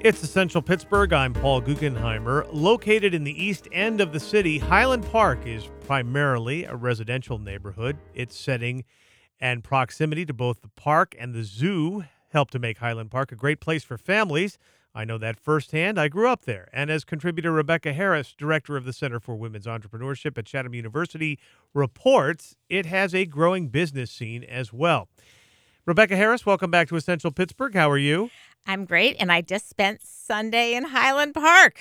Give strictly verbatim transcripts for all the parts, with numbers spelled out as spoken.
It's Essential Pittsburgh. I'm Paul Guggenheimer. Located in the east end of the city, Highland Park is primarily a residential neighborhood. Its setting and proximity to both the park and the zoo help to make Highland Park a great place for families. I know that firsthand. I grew up there. And as contributor Rebecca Harris, director of the Center for Women's Entrepreneurship at Chatham University, reports, it has a growing business scene as well. Rebecca Harris, welcome back to Essential Pittsburgh. How are you? I'm great, and I just spent Sunday in Highland Park.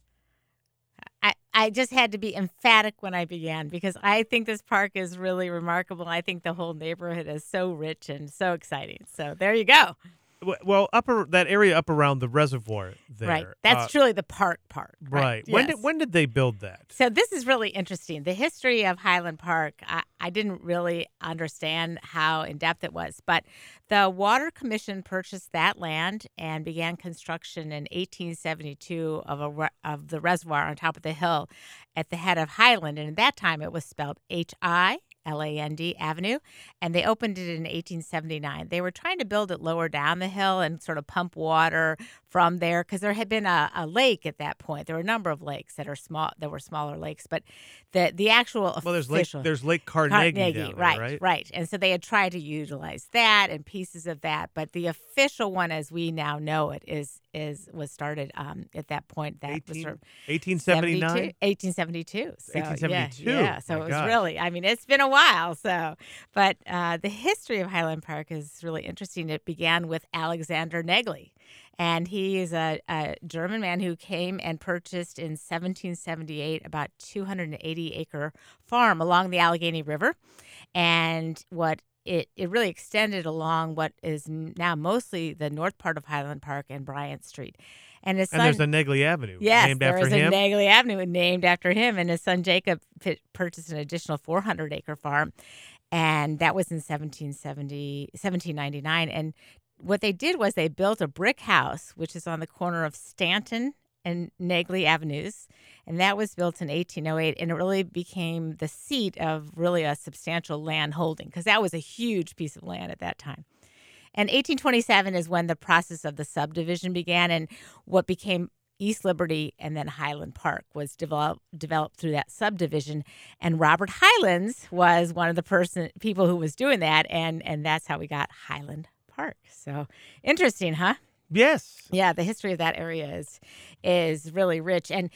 I, I just had to be emphatic when I began because I think this park is really remarkable. I think the whole neighborhood is so rich and so exciting. So there you go. Well, upper that area up around the reservoir there. Right. That's uh, truly the park part. Right. right. When yes. did when did they build that? So this is really interesting. The history of Highland Park, I, I didn't really understand how in-depth it was, but the Water Commission purchased that land and began construction in eighteen seventy-two of a re- of the reservoir on top of the hill at the head of Highland, and at that time it was spelled H I L A N D Avenue, and they opened it in eighteen seventy-nine. They were trying to build it lower down the hill and sort of pump water from there because there had been a, a lake at that point. There were a number of lakes that are small, that were smaller lakes, but the the actual well, there's official, Lake there's Lake Carnegie, Carnegie down there, right, right, right, and so they had tried to utilize that and pieces of that, but the official one, as we now know it, is is was started um, at that point. That was sort of eighteen seventy-nine eighteen seventy-two So, eighteen seventy-two Yeah, yeah. so My it was gosh. really, I mean, it's been a while. So, but uh, the history of Highland Park is really interesting. It began with Alexander Negley, and he is a, a German man who came and purchased in seventeen seventy-eight about two hundred eighty acre farm along the Allegheny River, and what It, it really extended along what is now mostly the north part of Highland Park and Bryant Street. And his son, and there's a Negley Avenue yes, named there after is him. a Negley Avenue named after him. And his son Jacob p- purchased an additional four hundred acre farm, and that was in seventeen seventy, seventeen ninety-nine. And what they did was they built a brick house, which is on the corner of Stanton and Negley Avenues, and that was built in eighteen oh eight, and it really became the seat of really a substantial land holding because that was a huge piece of land at that time. And eighteen twenty-seven is when the process of the subdivision began, and what became East Liberty and then Highland Park was developed developed through that subdivision. And Robert Highlands was one of the person people who was doing that, and and that's how we got Highland Park. So interesting, huh? Yes. Yeah, the history of that area is is really rich. And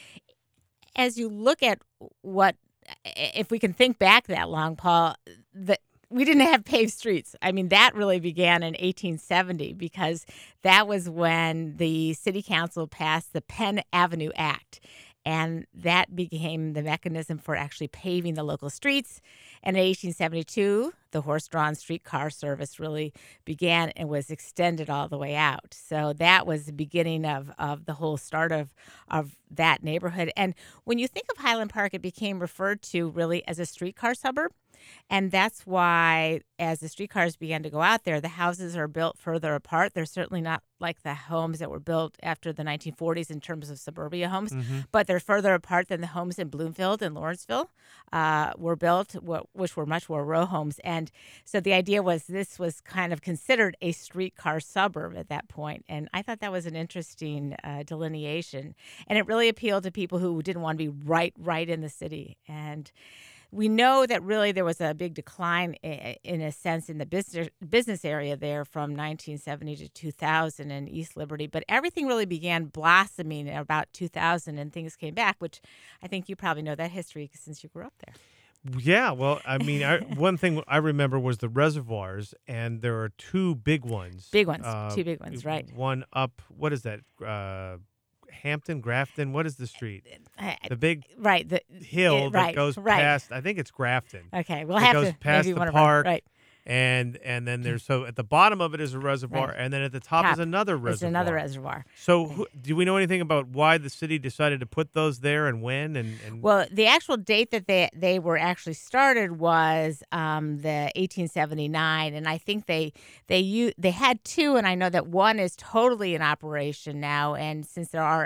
as you look at what, if we can think back that long, Paul, the, we didn't have paved streets. I mean, that really began in eighteen seventy because that was when the city council passed the Penn Avenue Act. And that became the mechanism for actually paving the local streets. And in eighteen seventy-two, the horse-drawn streetcar service really began and was extended all the way out. So that was the beginning of, of the whole start of, of that neighborhood. And when you think of Highland Park, it became referred to really as a streetcar suburb. And that's why, as the streetcars began to go out there, the houses are built further apart. They're certainly not like the homes that were built after the nineteen forties in terms of suburbia homes, Mm-hmm. but they're further apart than the homes in Bloomfield and Lawrenceville uh, were built, wh- which were much more row homes. And so the idea was this was kind of considered a streetcar suburb at that point. And I thought that was an interesting uh, delineation. And it really appealed to people who didn't want to be right, right in the city. And we know that really there was a big decline, in a sense, in the business business area there from nineteen seventy to two thousand in East Liberty. But everything really began blossoming in about two thousand, and things came back, which I think you probably know that history since you grew up there. Yeah, well, I mean, I, one thing I remember was the reservoirs, and there are two big ones. Big ones, Uh, two big ones, right. One up, what is that? Uh, Hampton, Grafton, what is the street? Uh, The big Right. The, hill uh, that right, goes right. past, I think it's Grafton. Okay, we'll It have goes to past maybe the one of park. our, right. And and then there's, so at the bottom of it is a reservoir, Right. and then at the top, Top is another reservoir. It's another reservoir. So who, do we know anything about why the city decided to put those there and when? And, and Well, the actual date that they they were actually started was um, the eighteen seventy-nine, and I think they they u- they had two, and I know that one is totally in operation now. And since there are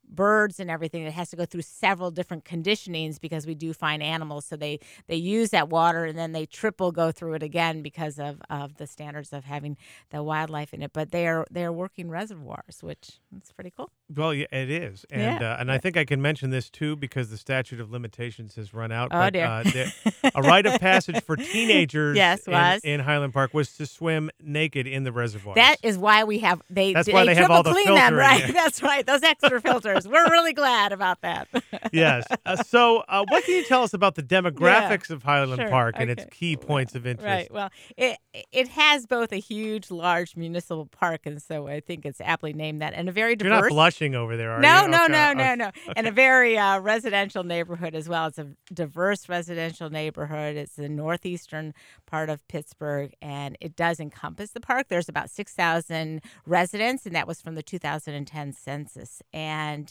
birds and everything, it has to go through several different conditionings because we do find animals. So they, they use that water and then they triple go through it again because of, of the standards of having the wildlife in it. But they are they are working reservoirs, which is pretty cool. Well, yeah, it is. And Yeah. uh, and I think I can mention this, too, because the statute of limitations has run out. Oh, but, dear. Uh, the, a rite of passage for teenagers Yes, in, was. in Highland Park was to swim naked in the reservoirs. That is why we have they. That's why they have triple all the clean them, filtering, right? yeah. That's right. Those extra filters. We're really glad about that. Yes. Uh, so uh, what can you tell us about the demographics of Highland sure, Park and its okay. key points of interest? Right. Well, it it has both a huge, large municipal park, and so I think it's aptly named that, and a very diverse. You're not blushing over there, are No, you? no, Okay, no, okay. no, no. And a very uh, residential neighborhood as well. It's a diverse residential neighborhood. It's the northeastern part of Pittsburgh, and it does encompass the park. There's about six thousand residents, and that was from the two thousand ten census. And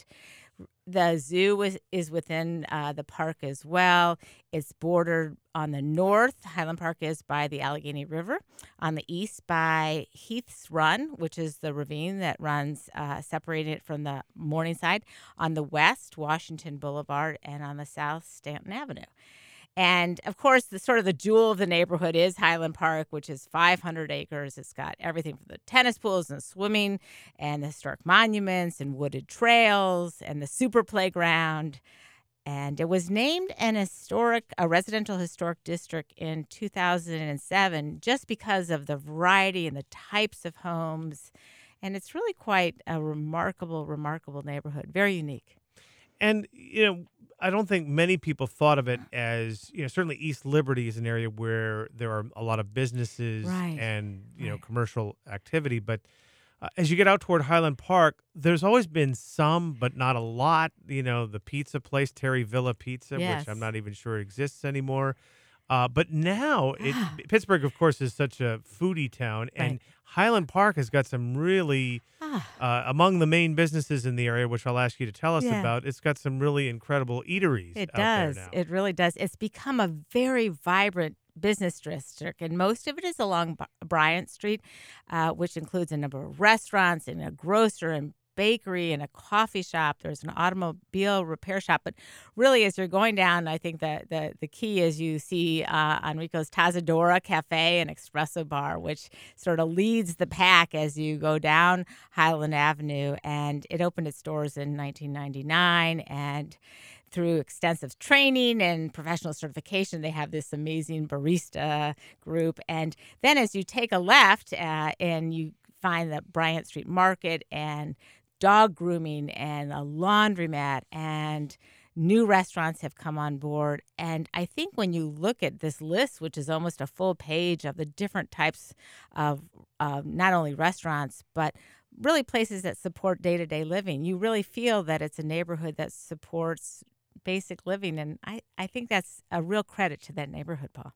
the zoo is, is within uh, the park as well. It's bordered on the north, Highland Park is by the Allegheny River. On the east by Heath's Run, which is the ravine that runs, uh, separating it from the Morningside. On the west, Washington Boulevard, and on the south, Stanton Avenue. And, of course, the sort of the jewel of the neighborhood is Highland Park, which is five hundred acres. It's got everything from the tennis pools and swimming and the historic monuments and wooded trails and the super playground. And it was named an historic, a residential historic district in two thousand seven just because of the variety and the types of homes. And it's really quite a remarkable, remarkable neighborhood, very unique. And, you know, I don't think many people thought of it as, you know, certainly East Liberty is an area where there are a lot of businesses Right. and, you know, Right. commercial activity. But uh, as you get out toward Highland Park, there's always been some, but not a lot. You know, the pizza place, Terry Villa Pizza, Yes. which I'm not even sure exists anymore. Uh, but now, it, Pittsburgh, of course, is such a foodie town, and Right. Highland Park has got some really, Ah, uh, among the main businesses in the area, which I'll ask you to tell us Yeah. about, it's got some really incredible eateries it out there does. now. It really does. It's become a very vibrant business district, and most of it is along B- Bryant Street, uh, which includes a number of restaurants and a grocer and bakery and a coffee shop. There's an automobile repair shop. But really, as you're going down, I think that the, the key is you see uh, Enrico's Tazadora Cafe and Espresso Bar, which sort of leads the pack as you go down Highland Avenue. And it opened its doors in nineteen ninety-nine, and through extensive training and professional certification, they have this amazing barista group. And then as you take a left uh, and you find the Bryant Street Market and dog grooming and a laundromat, and new restaurants have come on board. And I think when you look at this list, which is almost a full page of the different types of uh, not only restaurants, but really places that support day-to-day living, you really feel that it's a neighborhood that supports basic living. And I, I think that's a real credit to that neighborhood, Paul.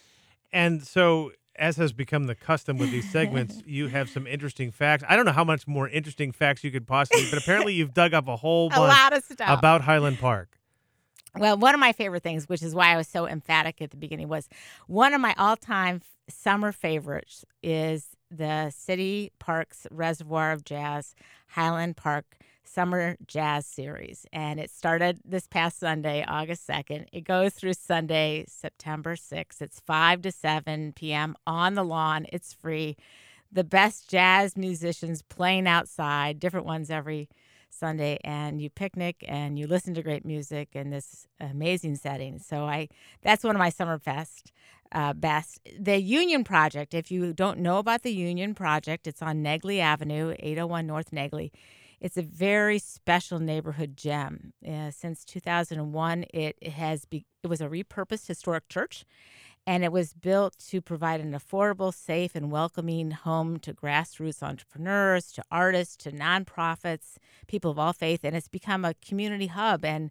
And so, as has become the custom with these segments, you have some interesting facts. I don't know how much more interesting facts you could possibly, but apparently you've dug up a whole A bunch lot of stuff. about Highland Park. Well, one of my favorite things, which is why I was so emphatic at the beginning, was one of my all-time f- summer favorites is the City Parks Reservoir of Jazz Highland Park Summer Jazz Series. And it started this past Sunday, August second. It goes through Sunday, September sixth. It's five to seven p.m. on the lawn. It's free. The best jazz musicians playing outside, different ones every Sunday, and you picnic and you listen to great music in this amazing setting. So I that's one of my summer fest uh, best. The Union Project, if you don't know about the Union Project, it's on Negley Avenue, eight oh one North Negley. It's a very special neighborhood gem. Uh, since two thousand one, it, it has be, it was a repurposed historic church, and it was built to provide an affordable, safe, and welcoming home to grassroots entrepreneurs, to artists, to nonprofits, people of all faith. And it's become a community hub. And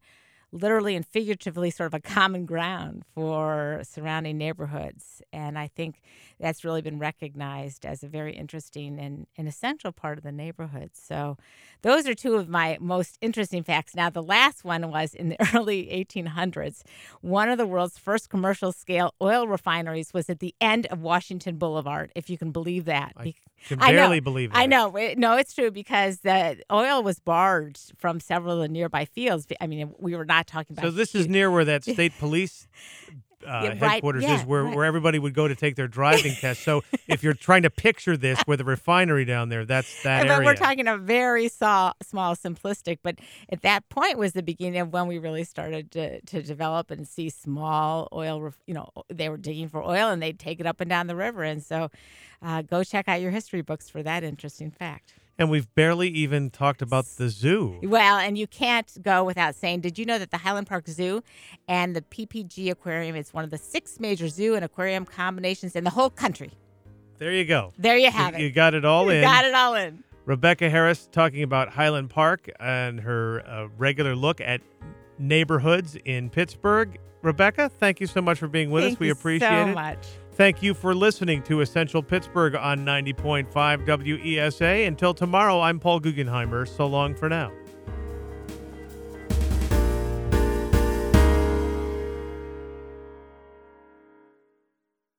literally and figuratively sort of a common ground for surrounding neighborhoods. And I think that's really been recognized as a very interesting and, and essential part of the neighborhood. So those are two of my most interesting facts. Now, the last one was in the early eighteen hundreds. One of the world's first commercial-scale oil refineries was at the end of Washington Boulevard, if you can believe that. I can I barely know, believe that. I know. It- No, it's true because the oil was barged from several of the nearby fields. I mean, we were not talking about. So this is near where that state police uh, Yeah, right, headquarters yeah, is, where, right. where everybody would go to take their driving test. So if you're trying to picture this with a refinery down there, that's that But area. we're talking a very small, small, simplistic. But at that point was the beginning of when we really started to, to develop and see small oil. ref- You know, they were digging for oil and they'd take it up and down the river. And so, uh, go check out your history books for that interesting fact. And we've barely even talked about the zoo. Well, and you can't go without saying, did you know that the Highland Park Zoo and the P P G Aquarium is one of the six major zoo and aquarium combinations in the whole country? There you go. There you have You, it. you got it all You in. got it all in. Rebecca Harris talking about Highland Park and her uh, regular look at neighborhoods in Pittsburgh. Rebecca, thank you so much for being with Thank us. We you appreciate so it. much. Thank you for listening to Essential Pittsburgh on ninety point five W E S A. Until tomorrow, I'm Paul Guggenheimer. So long for now.